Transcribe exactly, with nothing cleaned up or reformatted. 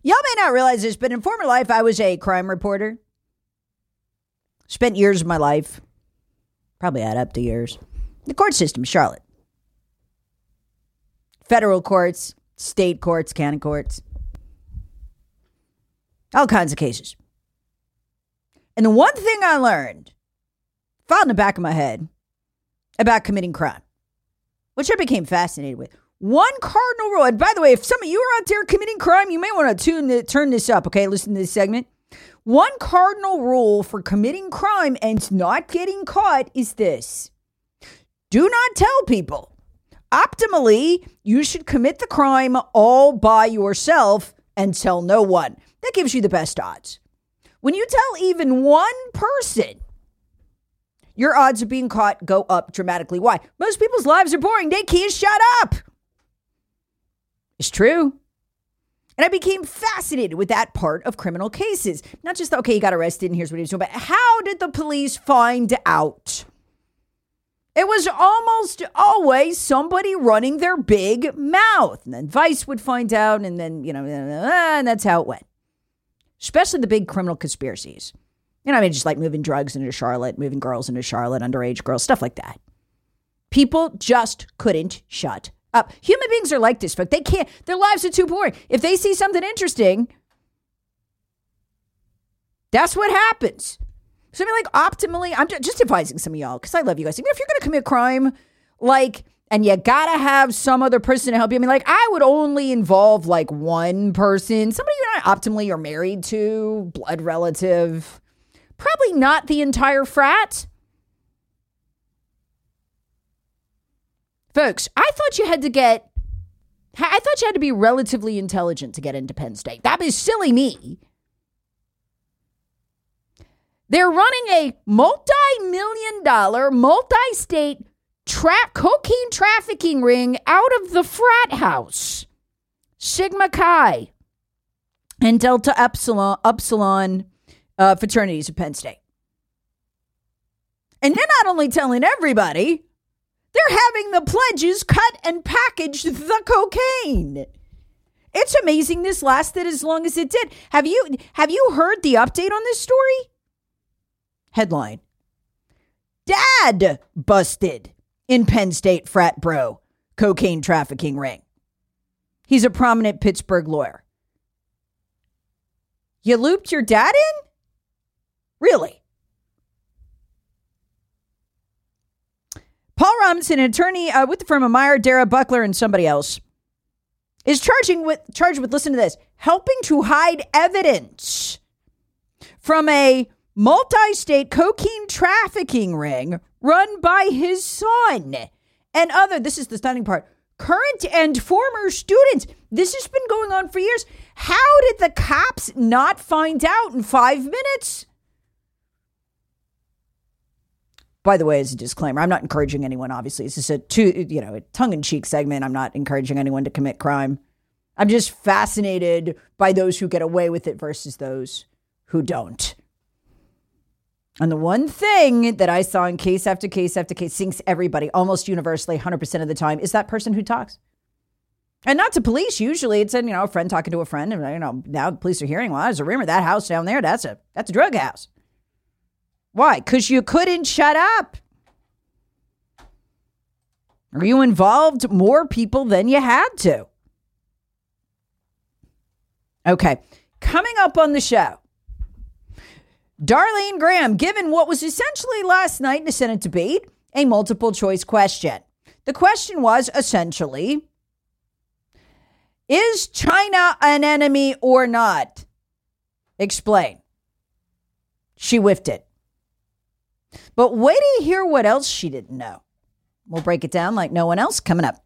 Y'all may not realize this, but in former life, I was a crime reporter. Spent years of my life, probably add up to years, the court system, Charlotte. Federal courts, state courts, county courts. All kinds of cases. And the one thing I learned, filed in the back of my head, about committing crime, which I became fascinated with. One cardinal rule. And by the way, if some of you are out there committing crime, you may want to tune the, turn this up, okay? Listen to this segment. One cardinal rule for committing crime and not getting caught is this. Do not tell people. Optimally, you should commit the crime all by yourself and tell no one. That gives you the best odds. When you tell even one person, your odds of being caught go up dramatically. Why? Most people's lives are boring. They can't shut up. It's true. And I became fascinated with that part of criminal cases. Not just, okay, he got arrested and here's what he was doing, but how did the police find out? It was almost always somebody running their big mouth. And then Vice would find out, and then, you know, and that's how it went. Especially the big criminal conspiracies. You know, I mean, just like moving drugs into Charlotte, moving girls into Charlotte, underage girls, stuff like that. People just couldn't shut up. Human beings are like this, folks. They can't, their lives are too boring. If they see something interesting, that's what happens. So I mean, like, optimally, I'm just advising some of y'all, because I love you guys. Even if you're going to commit crime, like, and you got to have some other person to help you. I mean, like, I would only involve, like, one person, somebody you're not optimally are married to, blood relative, probably not the entire frat. Folks, I thought you had to get, I thought you had to be relatively intelligent to get into Penn State. That was silly me. They're running a multi-million dollar, multi-state tra- cocaine trafficking ring out of the frat house. Sigma Chi and Delta Upsilon, Upsilon uh, fraternities of Penn State. And they're not only telling everybody, they're having the pledges cut and package the cocaine. It's amazing this lasted as long as it did. Have you have you heard the update on this story? Headline. Dad busted in Penn State frat bro cocaine trafficking ring. He's a prominent Pittsburgh lawyer. You looped your dad in? Really? Paul Robinson, an attorney uh, with the firm of Meyer, Dara, Buckler, and somebody else, is charging with charged with, listen to this, helping to hide evidence from a multi-state cocaine trafficking ring run by his son and other, this is the stunning part, current and former students. This has been going on for years. How did the cops not find out in five minutes? By the way, as a disclaimer, I'm not encouraging anyone, obviously. This is a, two, you know, a tongue-in-cheek segment. I'm not encouraging anyone to commit crime. I'm just fascinated by those who get away with it versus those who don't. And the one thing that I saw in case after case after case sinks everybody almost universally one hundred percent of the time is that person who talks. And not to police. Usually it's a, you know, a friend talking to a friend. And, you know, now the police are hearing, well, there's a rumor that house down there, that's a, that's a drug house. Why? Because you couldn't shut up. Or you involved more people than you had to. Okay. Coming up on the show, Darlene Graham, given what was essentially last night in the Senate debate, a multiple choice question. The question was essentially, is China an enemy or not? Explain. She whiffed it. But wait till you hear what else she didn't know. We'll break it down like no one else coming up.